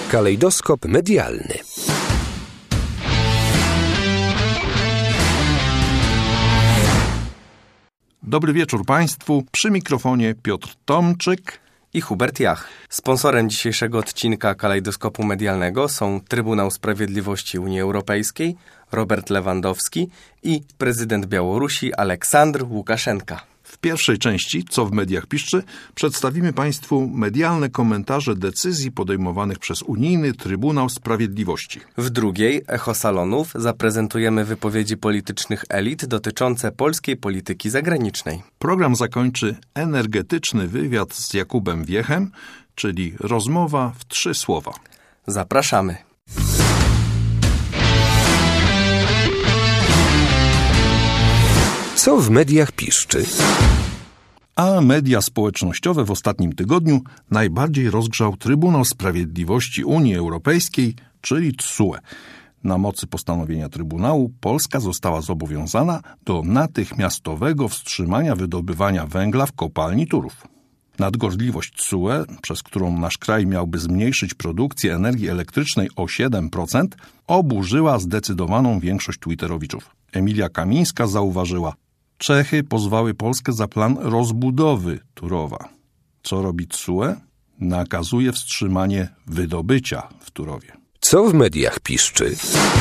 Kalejdoskop medialny. Dobry wieczór Państwu. Przy mikrofonie Piotr Tomczyk i Hubert Jach. Sponsorem dzisiejszego odcinka Kalejdoskopu Medialnego są Trybunał Sprawiedliwości Unii Europejskiej, Robert Lewandowski i prezydent Białorusi Aleksandr Łukaszenka. W pierwszej części, co w mediach piszczy, przedstawimy Państwu medialne komentarze decyzji podejmowanych przez Unijny Trybunał Sprawiedliwości. W drugiej, Echo Salonów, zaprezentujemy wypowiedzi politycznych elit dotyczące polskiej polityki zagranicznej. Program zakończy energetyczny wywiad z Jakubem Wiechem, czyli rozmowa w 3 słowa. Zapraszamy. Co w mediach piszczy? A media społecznościowe w ostatnim tygodniu najbardziej rozgrzał Trybunał Sprawiedliwości Unii Europejskiej, czyli TSUE. Na mocy postanowienia Trybunału Polska została zobowiązana do natychmiastowego wstrzymania wydobywania węgla w kopalni Turów. Nadgorliwość TSUE, przez którą nasz kraj miałby zmniejszyć produkcję energii elektrycznej o 7%, oburzyła zdecydowaną większość twitterowiczów. Emilia Kamińska zauważyła: Czechy pozwały Polskę za plan rozbudowy Turowa. Co robi TSUE? Nakazuje wstrzymanie wydobycia w Turowie. Co w mediach piszczy?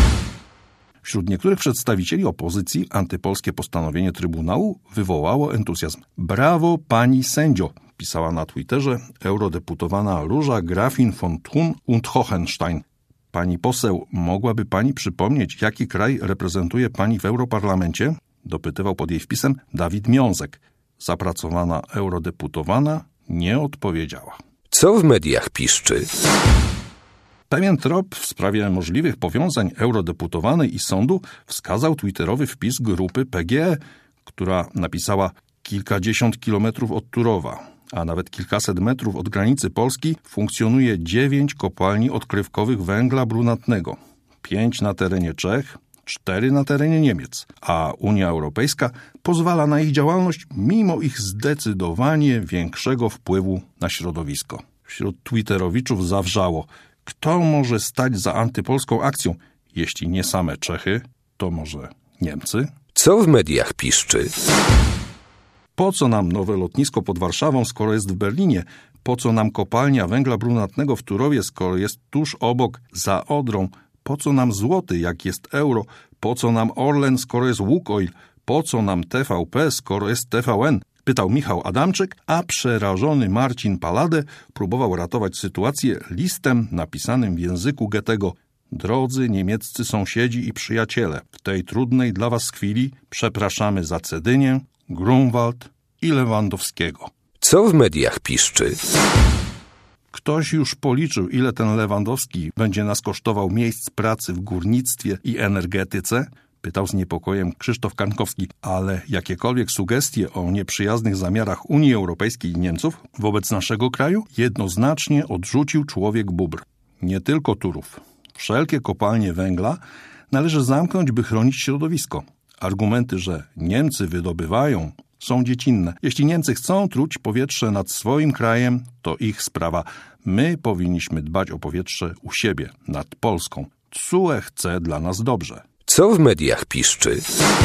Wśród niektórych przedstawicieli opozycji antypolskie postanowienie Trybunału wywołało entuzjazm. Brawo pani sędzio, pisała na Twitterze eurodeputowana Róża Grafin von Thun und Hohenstein. Pani poseł, mogłaby pani przypomnieć, jaki kraj reprezentuje pani w Europarlamencie? Dopytywał pod jej wpisem Dawid Miązek. Zapracowana eurodeputowana nie odpowiedziała. Co w mediach piszczy? Pewien trop w sprawie możliwych powiązań eurodeputowanej i sądu wskazał twitterowy wpis grupy PGE, która napisała: kilkadziesiąt kilometrów od Turowa, a nawet kilkaset metrów od granicy Polski funkcjonuje 9 kopalni odkrywkowych węgla brunatnego. 5 na terenie Czech, 4 na terenie Niemiec, a Unia Europejska pozwala na ich działalność mimo ich zdecydowanie większego wpływu na środowisko. Wśród twitterowiczów zawrzało: kto może stać za antypolską akcją? Jeśli nie same Czechy, to może Niemcy? Co w mediach piszczy? Po co nam nowe lotnisko pod Warszawą, skoro jest w Berlinie? Po co nam kopalnia węgla brunatnego w Turowie, skoro jest tuż obok, za Odrą? Po co nam złoty, jak jest euro? Po co nam Orlen, skoro jest Łukoil? Po co nam TVP, skoro jest TVN? Pytał Michał Adamczyk, a przerażony Marcin Paladę próbował ratować sytuację listem napisanym w języku Goethego. Drodzy niemieccy sąsiedzi i przyjaciele, w tej trudnej dla was chwili przepraszamy za Cedynię, Grunwald i Lewandowskiego. Co w mediach piszczy? Ktoś już policzył, ile ten Lewandowski będzie nas kosztował miejsc pracy w górnictwie i energetyce? Pytał z niepokojem Krzysztof Kankowski, ale jakiekolwiek sugestie o nieprzyjaznych zamiarach Unii Europejskiej i Niemców wobec naszego kraju jednoznacznie odrzucił człowiek bóbr. Nie tylko Turów. Wszelkie kopalnie węgla należy zamknąć, by chronić środowisko. Argumenty, że Niemcy wydobywają, są dziecinne. Jeśli Niemcy chcą truć powietrze nad swoim krajem, to ich sprawa. My powinniśmy dbać o powietrze u siebie, nad Polską. TSUE chce dla nas dobrze. Co w mediach piszczy?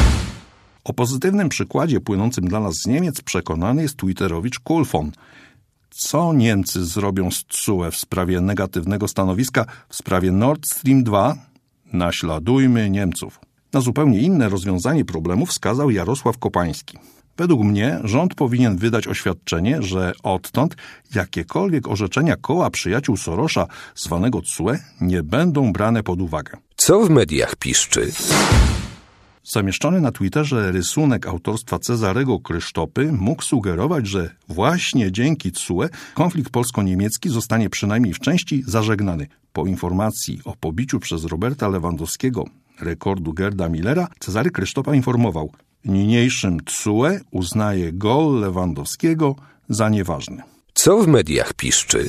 O pozytywnym przykładzie płynącym dla nas z Niemiec przekonany jest twitterowicz Kulfon. Co Niemcy zrobią z TSUE w sprawie negatywnego stanowiska w sprawie Nord Stream 2? Naśladujmy Niemców. Na zupełnie inne rozwiązanie problemu wskazał Jarosław Kopański. Według mnie rząd powinien wydać oświadczenie, że odtąd jakiekolwiek orzeczenia koła przyjaciół Sorosza, zwanego TSUE, nie będą brane pod uwagę. Co w mediach piszczy? Zamieszczony na Twitterze rysunek autorstwa Cezarego Krysztopy mógł sugerować, że właśnie dzięki TSUE konflikt polsko-niemiecki zostanie przynajmniej w części zażegnany. Po informacji o pobiciu przez Roberta Lewandowskiego rekordu Gerda Millera, Cezary Krysztopa informował: niniejszym TSUE uznaje gol Lewandowskiego za nieważny. Co w mediach piszczy?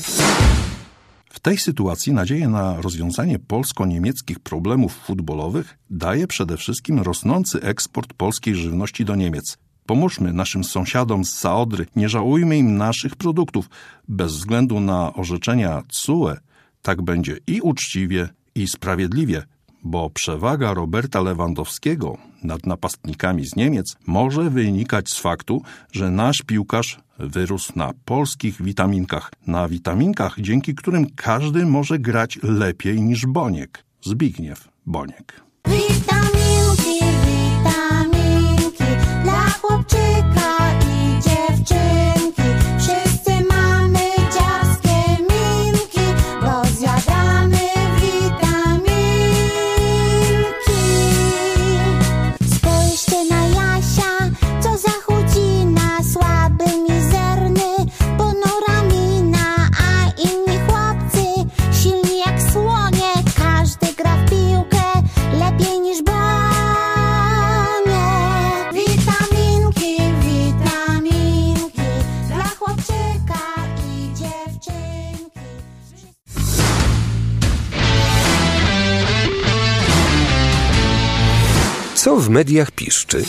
W tej sytuacji nadzieję na rozwiązanie polsko-niemieckich problemów futbolowych daje przede wszystkim rosnący eksport polskiej żywności do Niemiec. Pomóżmy naszym sąsiadom z Zaodry, nie żałujmy im naszych produktów. Bez względu na orzeczenia TSUE, tak będzie i uczciwie, i sprawiedliwie, bo przewaga Roberta Lewandowskiego nad napastnikami z Niemiec może wynikać z faktu, że nasz piłkarz wyrósł na polskich witaminkach. Na witaminkach, dzięki którym każdy może grać lepiej niż Boniek. Zbigniew Boniek. Witaminki, witaminki dla chłopczyka i dziewczynki. Wszyscy mamy dziarskie minki, bo zjadamy witaminki. Spójrzcie na Jasia, co za chudzina, słaby, mizerny, ponura mina, a inni chłopcy silni jak słonie. Każdy gra w piłkę lepiej niż Boniek. Witaminki, witaminki dla chłopczyka i dziewczynki. Co w mediach piszczy?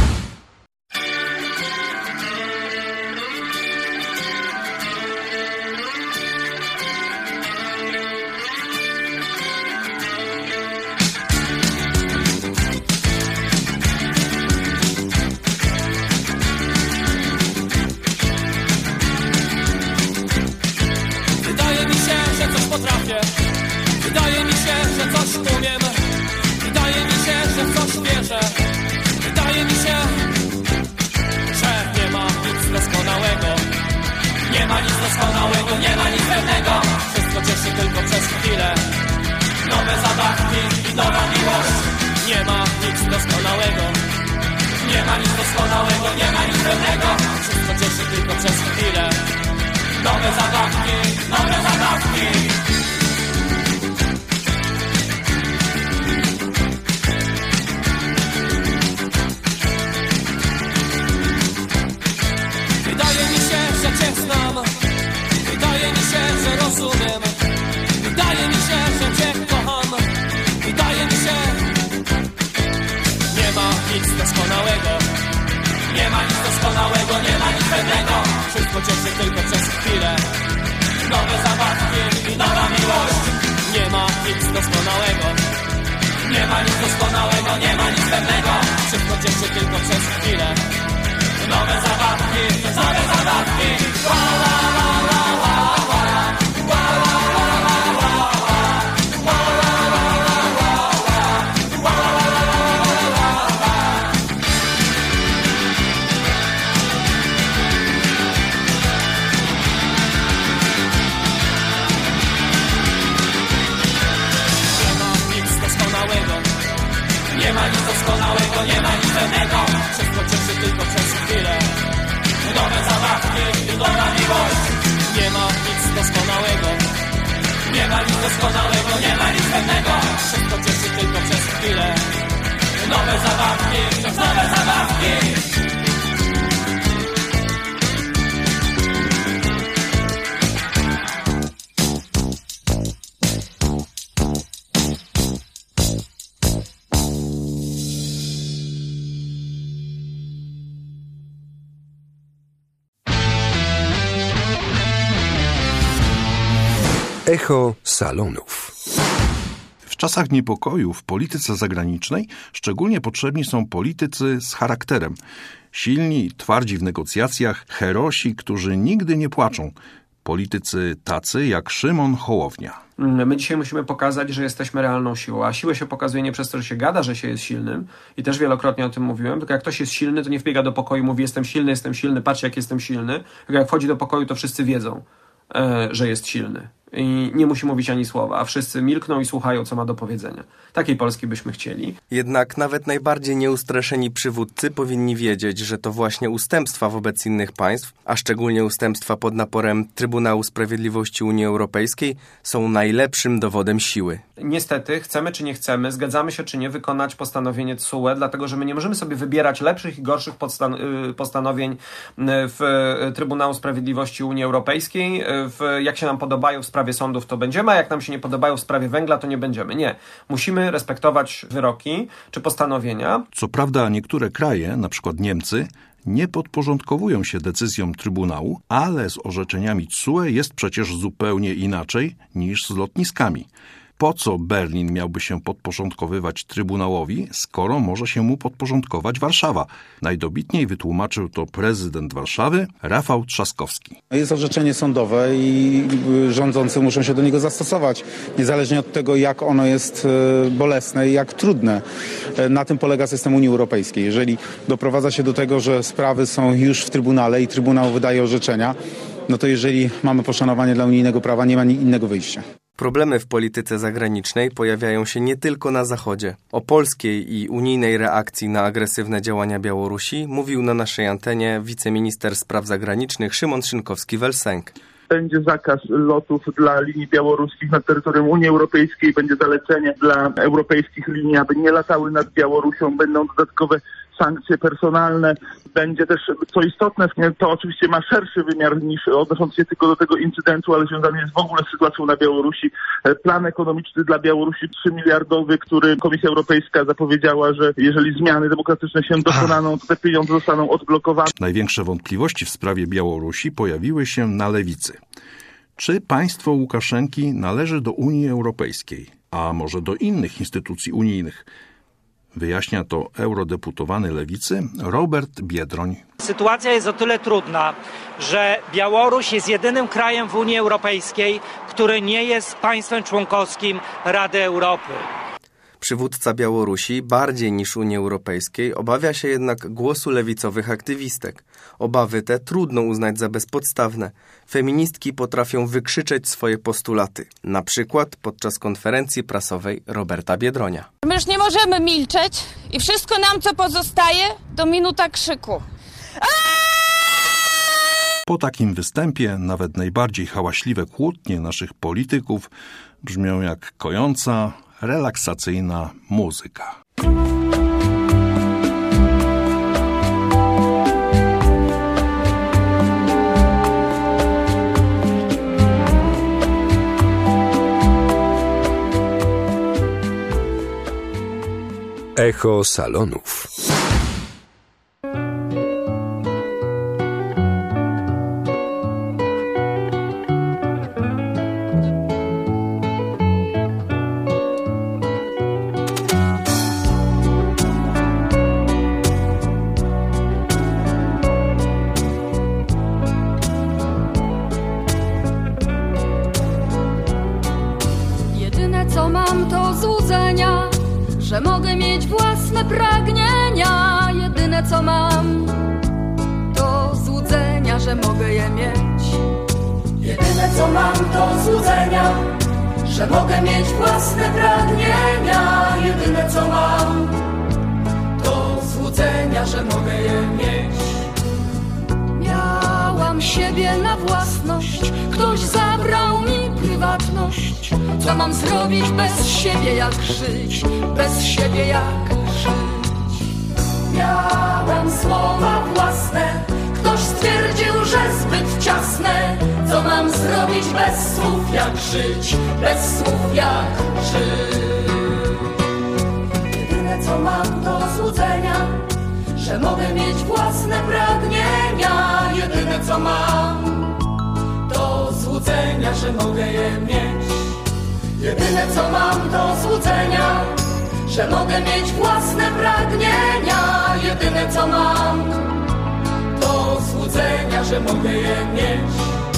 Wydaje mi się, że coś potrafię. Wydaje mi się, że coś umiem. Wydaje mi się, że w coś wierzę. Wydaje mi się, że nie ma nic doskonałego. Nie ma nic doskonałego, nie ma nic pewnego. Wszystko cieszy tylko przez chwilę. Nowe zabawki i nowa miłość. Nie ma nic doskonałego. Nie ma nic doskonałego, nie ma nic pewnego. Wszystko cieszy tylko przez chwilę. Nowe zabawki, nowe zabawki. Wydaje mi się, że cię znam. Wydaje mi się, że rozumiem. Wydaje mi się, że cię kocham. Wydaje mi się, nie ma nic doskonałego. Nie ma nic doskonałego, nie ma nic pewnego. Wszystko cieszy tylko przez chwilę. Nowe zabawki i nowa miłość. Nie ma nic doskonałego. Nie ma nic doskonałego, nie ma nic pewnego. Wszystko cieszy tylko przez chwilę. Nowe zabawki, nowe zabawki. La, la, la, la, la, la. La, la, la, la, la, la. La, la, la, la, la, la. La, la, la, la, la, la. Nie ma nic doskonałego. Nie ma nic doskonałego, nie ma nic pewnego. Wszystko cieszy tylko przez chwilę. Nowe zabawki i nowa miłość. Nie ma nic doskonałego. Nie ma nic doskonałego, nie ma nic pewnego. Wszystko cieszy tylko przez chwilę. Nowe zabawki, nowe zabawki. Echo salonów. W czasach niepokoju w polityce zagranicznej szczególnie potrzebni są politycy z charakterem. Silni, twardzi w negocjacjach, herosi, którzy nigdy nie płaczą. Politycy tacy jak Szymon Hołownia. My dzisiaj musimy pokazać, że jesteśmy realną siłą, a siłę się pokazuje nie przez to, że się gada, że się jest silnym i też wielokrotnie o tym mówiłem, tylko jak ktoś jest silny, to nie wbiega do pokoju i mówi jestem silny, patrzcie jak jestem silny. Tylko jak wchodzi do pokoju, to wszyscy wiedzą, że jest silny. I nie musi mówić ani słowa, a wszyscy milkną i słuchają, co ma do powiedzenia. Takiej Polski byśmy chcieli. Jednak nawet najbardziej nieustraszeni przywódcy powinni wiedzieć, że to właśnie ustępstwa wobec innych państw, a szczególnie ustępstwa pod naporem Trybunału Sprawiedliwości Unii Europejskiej, są najlepszym dowodem siły. Niestety, chcemy czy nie chcemy, zgadzamy się czy nie wykonać postanowienie TSUE, dlatego że my nie możemy sobie wybierać lepszych i gorszych postanowień w Trybunału Sprawiedliwości Unii Europejskiej. Jak się nam podobają w sprawie sądów, to będziemy, a jak nam się nie podobają w sprawie węgla, to nie będziemy. Nie. Musimy respektować wyroki czy postanowienia. Co prawda niektóre kraje, na przykład Niemcy, nie podporządkowują się decyzjom Trybunału, ale z orzeczeniami TSUE jest przecież zupełnie inaczej niż z lotniskami. Po co Berlin miałby się podporządkowywać Trybunałowi, skoro może się mu podporządkować Warszawa? Najdobitniej wytłumaczył to prezydent Warszawy, Rafał Trzaskowski. Jest orzeczenie sądowe i rządzący muszą się do niego zastosować, niezależnie od tego, jak ono jest bolesne i jak trudne. Na tym polega system Unii Europejskiej. Jeżeli doprowadza się do tego, że sprawy są już w Trybunale i Trybunał wydaje orzeczenia, no to jeżeli mamy poszanowanie dla unijnego prawa, nie ma innego wyjścia. Problemy w polityce zagranicznej pojawiają się nie tylko na Zachodzie. O polskiej i unijnej reakcji na agresywne działania Białorusi mówił na naszej antenie wiceminister spraw zagranicznych Szymon Szynkowski-Welsenk. Będzie zakaz lotów dla linii białoruskich na terytorium Unii Europejskiej, będzie zalecenie dla europejskich linii, aby nie latały nad Białorusią, będą dodatkowe sankcje personalne. Będzie też, co istotne, to oczywiście ma szerszy wymiar niż odnoszący się tylko do tego incydentu, ale związany jest w ogóle z sytuacją na Białorusi. Plan ekonomiczny dla Białorusi 3 miliardowy, który Komisja Europejska zapowiedziała, że jeżeli zmiany demokratyczne się dokonaną, to te pieniądze zostaną odblokowane. Największe wątpliwości w sprawie Białorusi pojawiły się na lewicy. Czy państwo Łukaszenki należy do Unii Europejskiej, a może do innych instytucji unijnych? Wyjaśnia to eurodeputowany Lewicy Robert Biedroń. Sytuacja jest o tyle trudna, że Białoruś jest jedynym krajem w Unii Europejskiej, który nie jest państwem członkowskim Rady Europy. Przywódca Białorusi bardziej niż Unii Europejskiej obawia się jednak głosu lewicowych aktywistek. Obawy te trudno uznać za bezpodstawne. Feministki potrafią wykrzyczeć swoje postulaty. Na przykład podczas konferencji prasowej Roberta Biedronia. My już nie możemy milczeć i wszystko nam, co pozostaje, to minuta krzyku. Po takim występie nawet najbardziej hałaśliwe kłótnie naszych polityków brzmią jak kojąca, relaksacyjna muzyka. Echo salonów. Jedyne co mam to złudzenia, że mogę mieć własne pragnienia. Jedyne co mam to złudzenia, że mogę je mieć. Jedyne co mam to złudzenia, że mogę mieć własne pragnienia. Jedyne co mam to złudzenia, że mogę je mieć. Miałam siebie na własność, ktoś zabrał mi prywatność. Co mam zrobić bez siebie, jak żyć? Bez siebie jak żyć? Miałam słowa własne, ktoś stwierdził, że zbyt ciasne. Co mam zrobić bez słów, jak żyć? Bez słów jak żyć? Jedyne co mam to złudzenia, że mogę mieć własne pragnienia. Jedyne co mam to złudzenia, że mogę je mieć. Jedyne co mam to złudzenia, że mogę mieć własne pragnienia. Jedyne co mam to złudzenia, że mogę je mieć.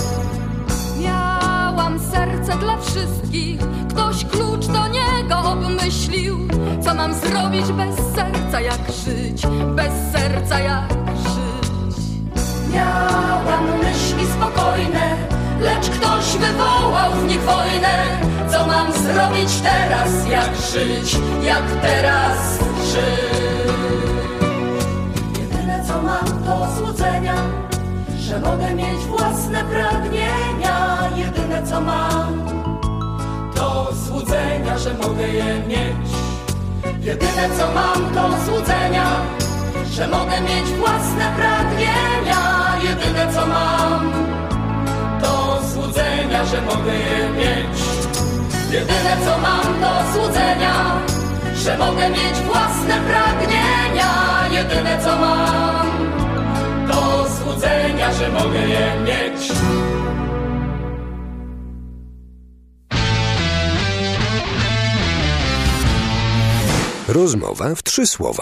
Miałam serce dla wszystkich, ktoś klucz do niego obmyślił. Co mam zrobić bez serca, jak żyć? Bez serca jak żyć? Miałam myśli spokojne, lecz ktoś wywołał w nich wojnę. Co mam zrobić teraz, jak żyć? Jak teraz żyć? Jedyne co mam to złudzenia, że mogę mieć własne pragnienia. Jedyne co mam to złudzenia, że mogę je mieć. Jedyne co mam to złudzenia, że mogę mieć własne pragnienia. Jedyne co mam to złudzenia, że mogę je mieć. Jedyne co mam to złudzenia, że mogę mieć własne pragnienia. Jedyne co mam złudzenia, że mogę je mieć. Rozmowa w 3 słowa.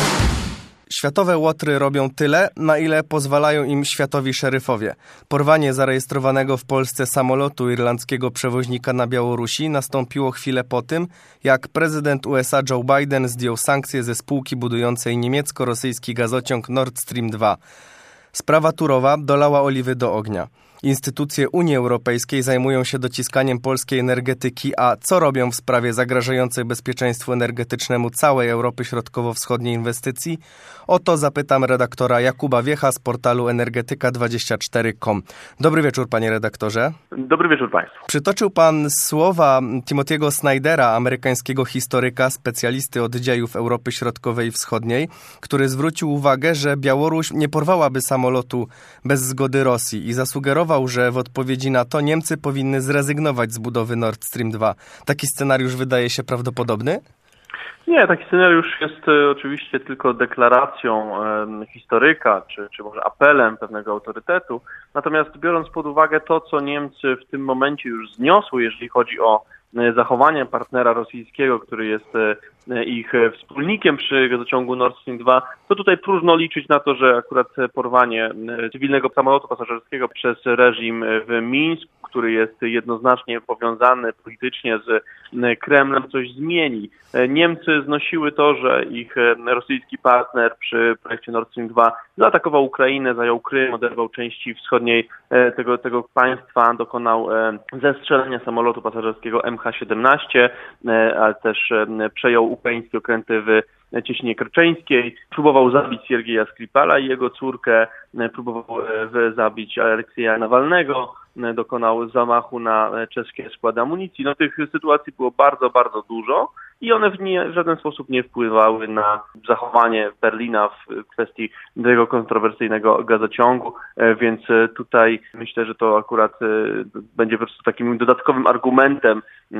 Światowe łotry robią tyle, na ile pozwalają im światowi szeryfowie. Porwanie zarejestrowanego w Polsce samolotu irlandzkiego przewoźnika na Białorusi nastąpiło chwilę po tym, jak prezydent USA Joe Biden zdjął sankcje ze spółki budującej niemiecko-rosyjski gazociąg Nord Stream 2. Sprawa Turowa dolała oliwy do ognia. Instytucje Unii Europejskiej zajmują się dociskaniem polskiej energetyki, a co robią w sprawie zagrażającej bezpieczeństwu energetycznemu całej Europy Środkowo-Wschodniej inwestycji? O to zapytam redaktora Jakuba Wiecha z portalu energetyka24.com. Dobry wieczór, panie redaktorze. Dobry wieczór państwu. Przytoczył pan słowa Timothy'ego Snydera, amerykańskiego historyka, specjalisty od dziejów Europy Środkowej i Wschodniej, który zwrócił uwagę, że Białoruś nie porwałaby samolotu bez zgody Rosji i zasugerował, że w odpowiedzi na to Niemcy powinny zrezygnować z budowy Nord Stream 2. Taki scenariusz wydaje się prawdopodobny? Nie, taki scenariusz jest oczywiście tylko deklaracją historyka, czy może apelem pewnego autorytetu. Natomiast biorąc pod uwagę to, co Niemcy w tym momencie już zniosły, jeżeli chodzi o zachowanie partnera rosyjskiego, który jest ich wspólnikiem przy gazociągu Nord Stream 2, to tutaj próżno liczyć na to, że akurat porwanie cywilnego samolotu pasażerskiego przez reżim w Mińsku, który jest jednoznacznie powiązany politycznie z Kremlem, coś zmieni. Niemcy znosiły to, że ich rosyjski partner przy projekcie Nord Stream 2 zaatakował Ukrainę, zajął Krym, oderwał części wschodniej tego państwa, dokonał zestrzelenia samolotu pasażerskiego MH17, ale też przejął ukraińskie okręty w Cieśninie Kerczeńskiej, próbował zabić Siergieja Skripala i jego córkę, próbował zabić Aleksieja Nawalnego, dokonał zamachu na czeskie składy amunicji. No tych sytuacji było bardzo, bardzo dużo i one w żaden sposób nie wpływały na zachowanie Berlina w kwestii tego kontrowersyjnego gazociągu, więc tutaj myślę, że to akurat będzie po prostu takim dodatkowym argumentem,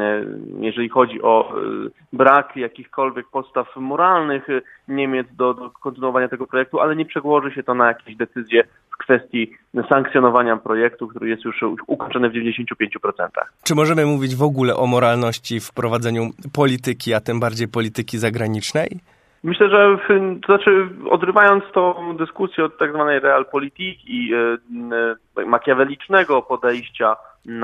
jeżeli chodzi o brak jakichkolwiek podstaw moralnych Niemiec do kontynuowania tego projektu, ale nie przełoży się to na jakieś decyzje w kwestii sankcjonowania projektu, który jest już ukończony w 95%. Czy możemy mówić w ogóle o moralności w prowadzeniu polityki, a tym bardziej polityki zagranicznej? Myślę, że odrywając tą dyskusję od tak zwanej realpolitik i makiawelicznego podejścia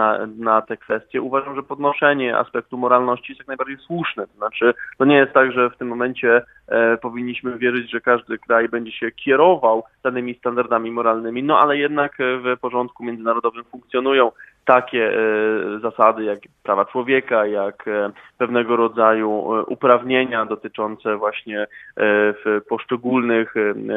na te kwestie, uważam, że podnoszenie aspektu moralności jest jak najbardziej słuszne. To znaczy, to nie jest tak, że w tym momencie powinniśmy wierzyć, że każdy kraj będzie się kierował danymi standardami moralnymi, no ale jednak w porządku międzynarodowym funkcjonują takie zasady jak prawa człowieka, jak pewnego rodzaju uprawnienia dotyczące właśnie poszczególnych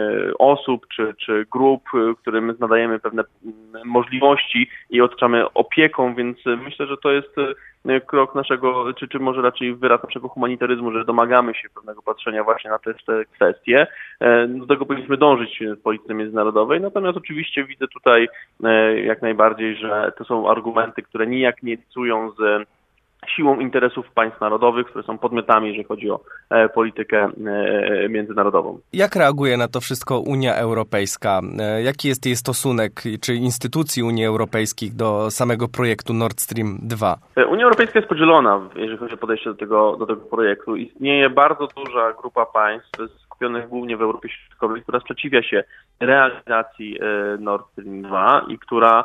osób czy grup, którym nadajemy pewne możliwości i otaczamy opieką, więc myślę, że to jest krok naszego, czy może raczej wyraz naszego humanitaryzmu, że domagamy się pewnego patrzenia właśnie na te kwestie. Do tego powinniśmy dążyć w polityce międzynarodowej, natomiast oczywiście widzę tutaj jak najbardziej, że to są argumenty, które nijak nie licują z siłą interesów państw narodowych, które są podmiotami, jeżeli chodzi o politykę międzynarodową. Jak reaguje na to wszystko Unia Europejska? Jaki jest jej stosunek, czy instytucji Unii Europejskiej do samego projektu Nord Stream 2? Unia Europejska jest podzielona, jeżeli chodzi o podejście do tego projektu. Istnieje bardzo duża grupa państw skupionych głównie w Europie Środkowej, która sprzeciwia się realizacji Nord Stream 2 i która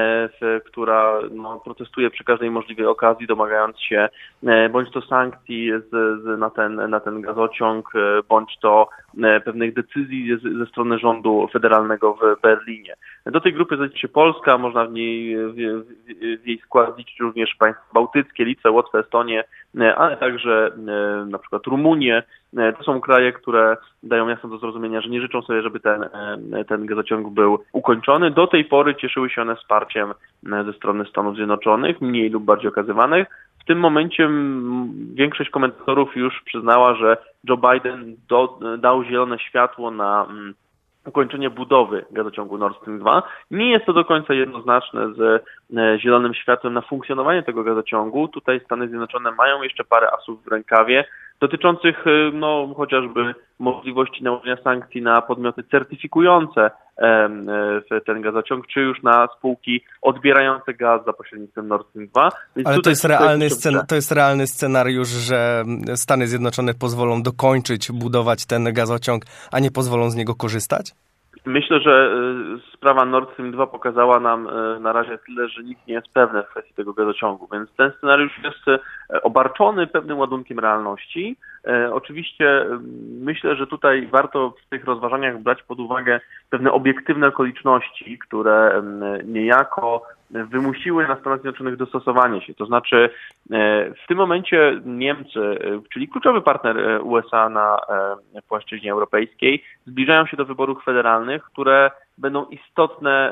protestuje przy każdej możliwej okazji, domagając się bądź to sankcji na ten gazociąg, bądź to pewnych decyzji ze strony rządu federalnego w Berlinie. Do tej grupy zaliczy się Polska, można w jej skład liczyć również państwa bałtyckie, Litwę, Łotwę, Estonię, ale także na przykład Rumunię. To są kraje, które dają jasno do zrozumienia, że nie życzą sobie, żeby ten gazociąg był ukończony. Do tej pory cieszyły się one wsparciem ze strony Stanów Zjednoczonych, mniej lub bardziej okazywanych. W tym momencie większość komentatorów już przyznała, że Joe Biden dał zielone światło na ukończenie budowy gazociągu Nord Stream 2. Nie jest to do końca jednoznaczne z zielonym światłem na funkcjonowanie tego gazociągu. Tutaj Stany Zjednoczone mają jeszcze parę asów w rękawie. dotyczących chociażby możliwości nałożenia sankcji na podmioty certyfikujące ten gazociąg, czy już na spółki odbierające gaz za pośrednictwem Nord Stream 2. Więc ale to jest realny scenariusz, że Stany Zjednoczone pozwolą dokończyć budować ten gazociąg, a nie pozwolą z niego korzystać? Myślę, że sprawa Nord Stream 2 pokazała nam na razie tyle, że nikt nie jest pewny w kwestii tego gazociągu, więc ten scenariusz jest obarczony pewnym ładunkiem realności. Oczywiście myślę, że tutaj warto w tych rozważaniach brać pod uwagę pewne obiektywne okoliczności, które niejako wymusiły na Stanach Zjednoczonych dostosowanie się. To znaczy w tym momencie Niemcy, czyli kluczowy partner USA na płaszczyźnie europejskiej, zbliżają się do wyborów federalnych, które będą istotne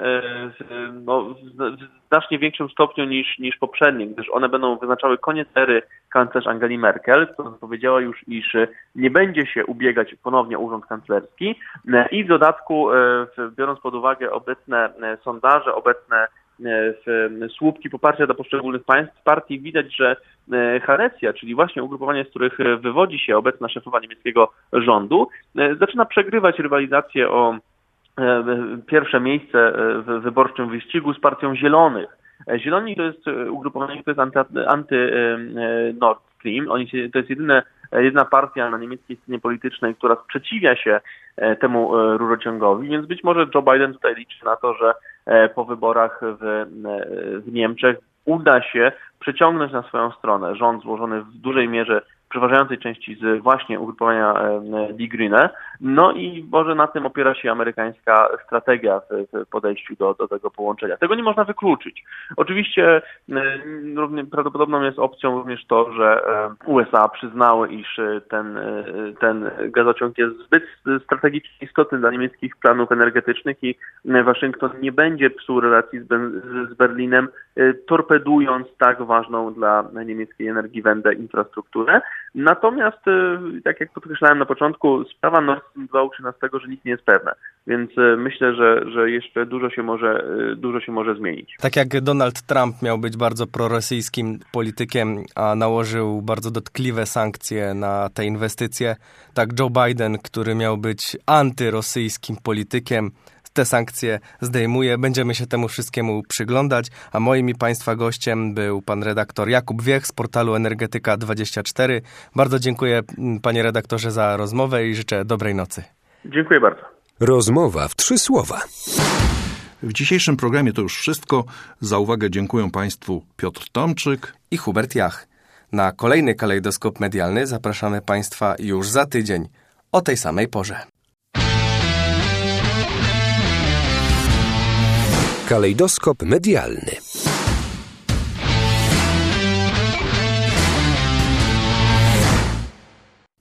w znacznie większym stopniu niż poprzednie, gdyż one będą wyznaczały koniec ery kanclerz Angeli Merkel, która powiedziała już, iż nie będzie się ubiegać ponownie o urząd kanclerski i w dodatku, biorąc pod uwagę obecne sondaże, obecne słupki poparcia dla poszczególnych państw, partii, widać, że Harecja, czyli właśnie ugrupowanie, z których wywodzi się obecna szefowa niemieckiego rządu, zaczyna przegrywać rywalizację o pierwsze miejsce w wyborczym wyścigu z partią Zielonych. Zieloni to jest ugrupowanie, które jest anty-Nord Stream. To jest jedyna partia na niemieckiej scenie politycznej, która sprzeciwia się temu rurociągowi, więc być może Joe Biden tutaj liczy na to, że po wyborach w Niemczech uda się przeciągnąć na swoją stronę rząd złożony w dużej mierze, przeważającej części z właśnie ugrupowania Die Grüne. No i może na tym opiera się amerykańska strategia w podejściu do tego połączenia. Tego nie można wykluczyć. Oczywiście równie prawdopodobną jest opcją również to, że USA przyznały, iż ten gazociąg jest zbyt strategicznie istotny dla niemieckich planów energetycznych i Waszyngton nie będzie psuł relacji z Berlinem, torpedując tak ważną dla niemieckiej Energiewende infrastrukturę. Natomiast, tak jak podkreślałem na początku, sprawa Nord Stream 2 uczy nas tego, że nic nie jest pewne. Więc myślę, że jeszcze dużo się może zmienić. Tak jak Donald Trump miał być bardzo prorosyjskim politykiem, a nałożył bardzo dotkliwe sankcje na te inwestycje, tak Joe Biden, który miał być antyrosyjskim politykiem, te sankcje zdejmuje. Będziemy się temu wszystkiemu przyglądać, a moim i Państwa gościem był pan redaktor Jakub Wiech z portalu Energetyka24. Bardzo dziękuję, panie redaktorze, za rozmowę i życzę dobrej nocy. Dziękuję bardzo. Rozmowa w 3 słowa. W dzisiejszym programie to już wszystko. Za uwagę dziękuję Państwu Piotr Tomczyk i Hubert Jach. Na kolejny kalejdoskop medialny zapraszamy Państwa już za tydzień o tej samej porze. Kalejdoskop medialny.